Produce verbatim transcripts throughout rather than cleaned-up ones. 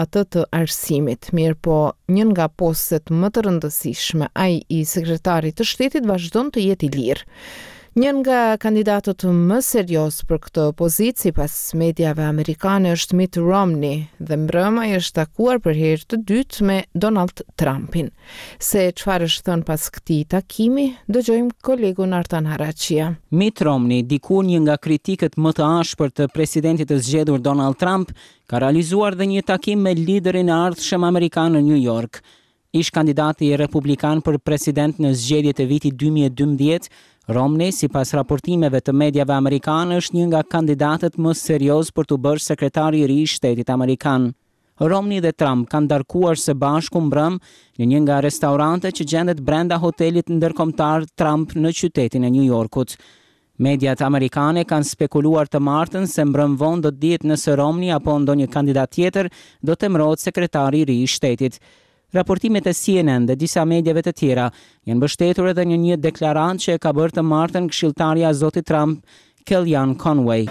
atë të arsimit. Mirë po, një nga postet më të rëndësishme, ai i sekretarit të shtetit vazhdon të jetë i lirë. Një nga kandidatët më serios për këtë pozitë sipas mediave amerikane është Mitt Romney dhe mbrëma i është takuar për herë të dytë me Donald Trumpin. Se çfarë është thënë pas këtij takimi, dëgjojmë kolegun Artan Harachia. Mitt Romney, dikur një nga kritikët më të ashpër të presidentit të zgjedhur Donald Trump, ka realizuar dhe një takim me liderin e ardhshëm amerikan në New York. Ish kandidati republikan për president në zgjedhjet e vitit dy mijë e dymbëdhjetë, Romney, sipas raportimeve të mediave amerikane, është një nga kandidatët më serioz për të bërë sekretari i ri i shtetit amerikan. Romney dhe Trump kanë ndarkuar së bashku mbrëm në një nga restorantet që gjendet brenda hotelit ndërkombëtar Trump në qytetin e New Yorkut. Mediat amerikane kanë spekuluar të martën se mbrëm vonë do të dihet nëse Romney apo ndonjë kandidat tjetër do të emërohet sekretari i ri i shtetit. Raportimet e C N N dhe disa mediave të tjera janë mbështetur edhe në një deklarant që e ka bërë të martën këshilltarja e zotit Trump, Kellyanne Conway.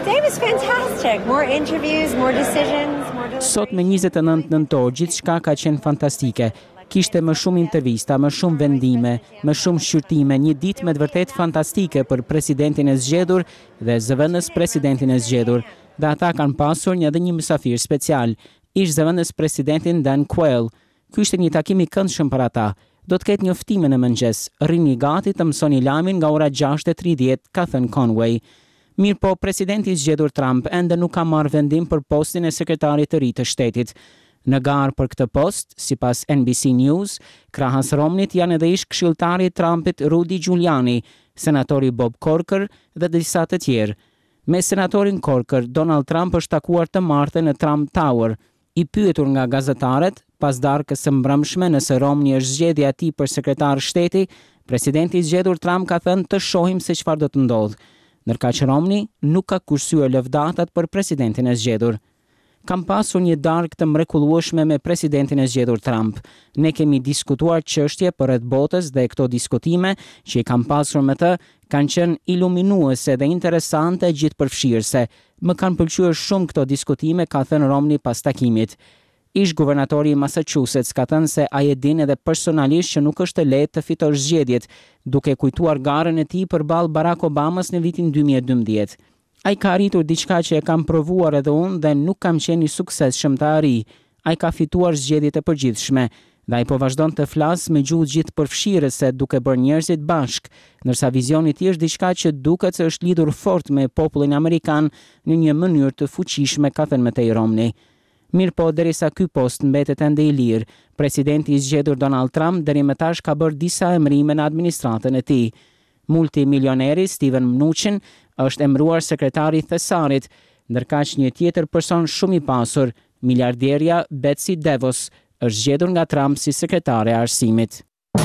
More interviews, more decisions, more Sot me njëzet e nëntë nëntor, gjithçka ka qenë fantastike. Kishte më shumë intervista, më shumë vendime, më shumë shqyrtime, një ditë me të vërtet fantastike për presidentin e zgjedhur dhe zëvendës presidentin e zgjedhur. Dhe ata kanë pasur një edhe një mysafir special, ish zëvendës presidentin Dan Quayle. Ky ishte një takim i këndshëm për ata. Do të ketë njoftime në mëngjes. Rrini gati të mësoni lajmin nga ora gjashtë e tridhjetë, ka thënë Conway. Mirë po, presidenti i zgjedhur Trump ende nuk ka marrë vendim për postin e sekretarit të ri të shtetit. Në garë për këtë post, sipas N B C News, krahas Romneyt janë edhe ish këshilltari i Trumpit Rudy Giuliani, senatori Bob Corker dhe disa të tjerë. Me senatorin Corker, Donald Trump është takuar të martën në Trump Tower. I pyetur nga gazetarët, pas darkës së mbrëmshme nëse Romney është zgjedhja e tij për sekretar shteti, presidenti i zgjedhur Trump ka thënë të shohim se çfarë do të ndodhë, ndërkaq Romney nuk ka kursyer lëvdatat për presidentin e zgjedhur. Kam pasur një darkë të mrekullueshme me presidentin e zgjedhur Trump. Ne kemi diskutuar çështje përreth botës dhe këto diskutime që i kam pasur me të kanë qenë iluminuese dhe interesante gjithëpërfshirëse. Më kanë pëlqyer shumë këto diskutime, ka thënë Romney pas takimit. Ish guvernatori i Massachusetts ka thënë se ai e din edhe personalisht që nuk është e lehtë të fitosh zgjedhjet, duke kujtuar garën e tij përballë Barack Obamas në vitin dy mijë e dymbëdhjetë. Ai ka arritur diçka që e kam provuar edhe unë dhe nuk kam qenë i suksesshëm të arrij. Ai ka fituar zgjedhjet e përgjithshme dhe ai po vazhdon të flasë me gjuhë gjithëpërfshirëse duke bërë njerëzit bashk, ndërsa vizioni i tij është diçka që duket se është lidhur fort me popullin amerikan në një mënyrë të fuqishme, ka thënë Matej Romney. Mirë po, derisa ky post mbetet ende i lirë, presidenti i zgjedhur Donald Trump deri më tash ka bërë disa emërime në administratën e tij. Multimilioneri Steven Mnuchin është emëruar sekretari i thesarit, ndërkaq një tjetër person shumë i pasur, miliarderja Betsy DeVos, është zgjedhur nga Trump si sekretare e arsimit.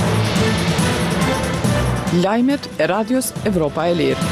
Lajmet e Radios Evropa e Lirë.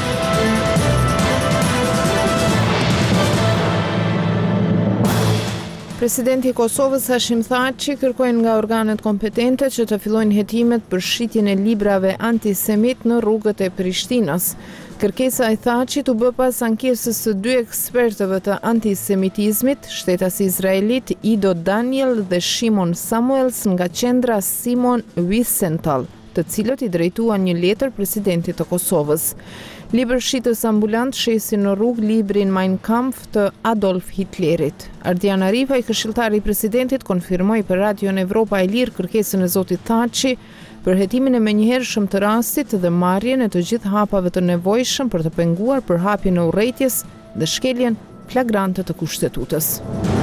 Presidenti i Kosovës Hashim Thaçi kërkojnë nga organet kompetente që të fillojnë hetimet për shitjen e librave antisemit në rrugët e Prishtinës. Kërkesa e Thaçit u bë pas ankesës së dy ekspertëve të antisemitizmit, shtetas izraelit Ido Daniel dhe Shimon Samuels nga qendra Simon Wiesenthal, të cilët i drejtuan një letër presidentit të Kosovës. Libërshitës ambulant shesin në rrugë librin Mein Kampf të Adolf Hitlerit. Ardian Arifaj, këshilltari i presidentit, konfirmoi për Radion Evropa e Lirë kërkesën e zotit Thaçi për hetimin e menjëhershëm të rastit dhe marrjen e të gjithë hapave të nevojshëm për të penguar përhapjen e urrëties dhe shkeljen flagrante të kushtetutës.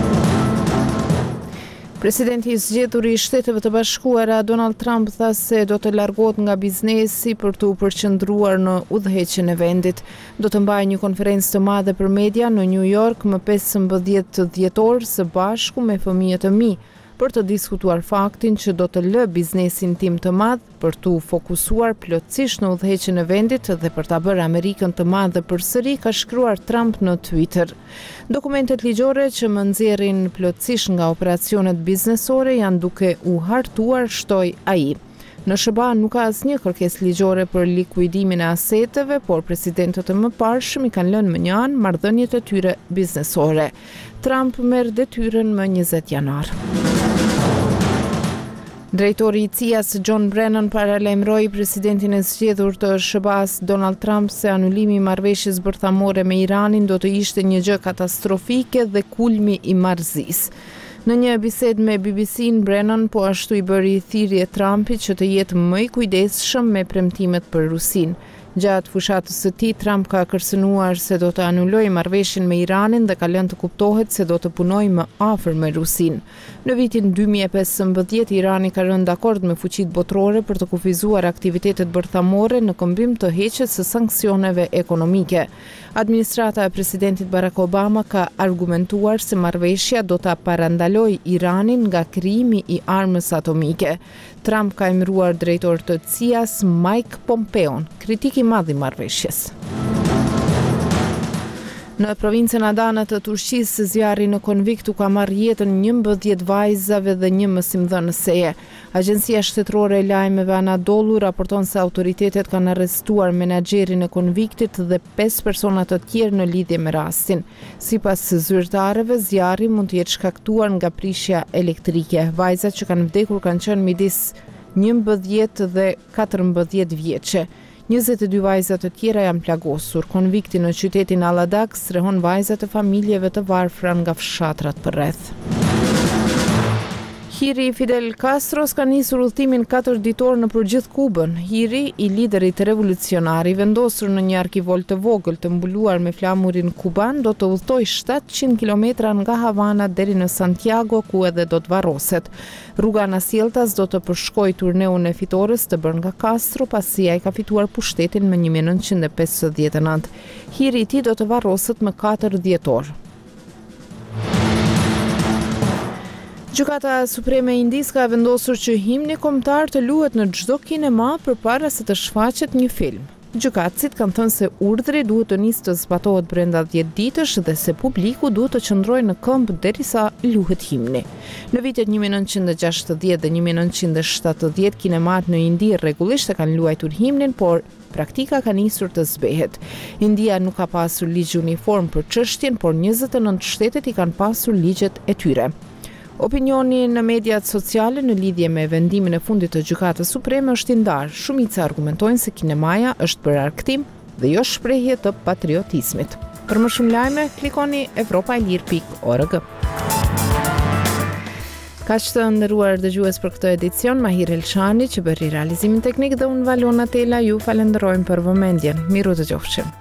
Presidenti i zgjedhur i Shteteve të Bashkuara Donald Trump tha se do të largohet nga biznesi për të u përqendruar në udhëheqjen e vendit. Do të mbajë një konferencë të madhe për media në New York më pesëmbëdhjetë dhjetor së bashku me fëmijët e mi, për të diskutuar faktin që do të lë biznesin tim të madh për të fokusuar plotësisht në udhëheqjen e vendit dhe për ta bërë Amerikën të madhe përsëri, ka shkruar Trump në Twitter. Dokumentet ligjore që më nxjerrin plotësisht nga operacionet biznesore janë duke u hartuar, shtoi ai. Në S B A nuk ka asnjë kërkesë ligjore për likuidimin e aseteve, por presidentët e mëparshëm i kanë lënë më një anë marrëdhëniet e tyre biznesore. Trump merr detyrën më njëzet janar. Drejtori i C I A-s John Brennan paralajmëroi presidentin e zgjedhur të S B A-s Donald Trump se anulimi i marrëveshjes bërthamore me Iranin do të ishte një gjë katastrofike dhe kulmi i marrëzisë. Në një bisedë me B B C-n, Brennan po ashtu i bëri thirrje Trumpit që të jetë më i kujdesshëm me premtimet për Rusinë. Gjatë fushatës së tij, Trump ka kërcënuar se do të anulojë marrëveshjen me Iranin dhe ka lënë të kuptohet se do të punojë më afër me Rusinë. Në vitin dy mijë e pesëmbëdhjetë, Irani ka rënë dakord me fuqitë botërore për të kufizuar aktivitetet bërthamore në këmbim të heqjes së sanksioneve ekonomike. Administrata e presidentit Barack Obama ka argumentuar se marrëveshja do ta parandalojë Iranin nga krijimi i armës atomike. Trump ka emëruar drejtor të C I A-s Mike Pompeon, kritik i madh i marrëveshjes. Në provincën Adana të Turqisë, zjarri në konvikt u ka marrë jetën njëmbëdhjetë vajzave dhe një mësimdhënëseje. Agjencia shtetërore e lajmeve Anadolu raporton se autoritetet kanë arrestuar menaxherin e konviktit dhe pesë persona të tjerë në lidhje me rastin. Sipas zyrtarëve, zjarri mund të jetë shkaktuar nga prishja elektrike. Vajzat që kanë vdekur kanë qenë midis njëmbëdhjetë dhe katërmbëdhjetë vjeçe. njëzet e dy vajzat të tjera janë plagosur. Konvikti në qytetin Alladak strehon vajzat e familjeve të varfra nga fshatrat përreth. Hiri Fidel Castros ka nisur udhëtimin katër ditor në përgjithë Kubën. Hiri, i liderit revolucionar i vendosur në një arkivol të vogël të mbuluar me flamurin kuban, do të udhëtojë shtatëqind kilometra nga Havana deri në Santiago, ku edhe do të varroset. Rruga Nasjeltas do të përshkojë turneun e fitores të bërë nga Castro, pasi ai ka fituar pushtetin më një mijë e nëntëqind e pesëdhjetë e nëntë. Hiri i tij do të varroset më katër dhjetor. Gjykata Supreme e Indisë ka vendosur që himni kombëtar të luhet në çdo kinema përpara se të shfaqet një film. Gjykatësit kanë thënë se urdhri duhet të nisë të zbatohet brenda dhjetë ditësh dhe se publiku duhet të qëndrojë në këmbë derisa luhet himni. Në vitet një mijë e nëntëqind e gjashtëdhjetë dhe një mijë e nëntëqind e shtatëdhjetë kinemat në Indi rregullisht e kanë luajtur himnin, por praktika ka nisur të zbehet. India nuk ka pasur ligj uniform për çështjen, por njëzet e nëntë shtetet i kanë pasur ligjet e tyre. Opinioni në mediat sociale në lidhje me vendimin e fundit të Gjykatës Supreme është i ndarë. Shumica argumentojnë se kinemaja është për argëtim dhe jo shprehje të patriotizmit. Për më shumë lajme, klikoni europa e lir pikë org. Kaq të nderuar dëgjues për këtë edicion, Mahir Elshani që bëri realizimin teknik dhe unë Valona Tela ju falenderojmë për vëmendjen. Miru të qofshim.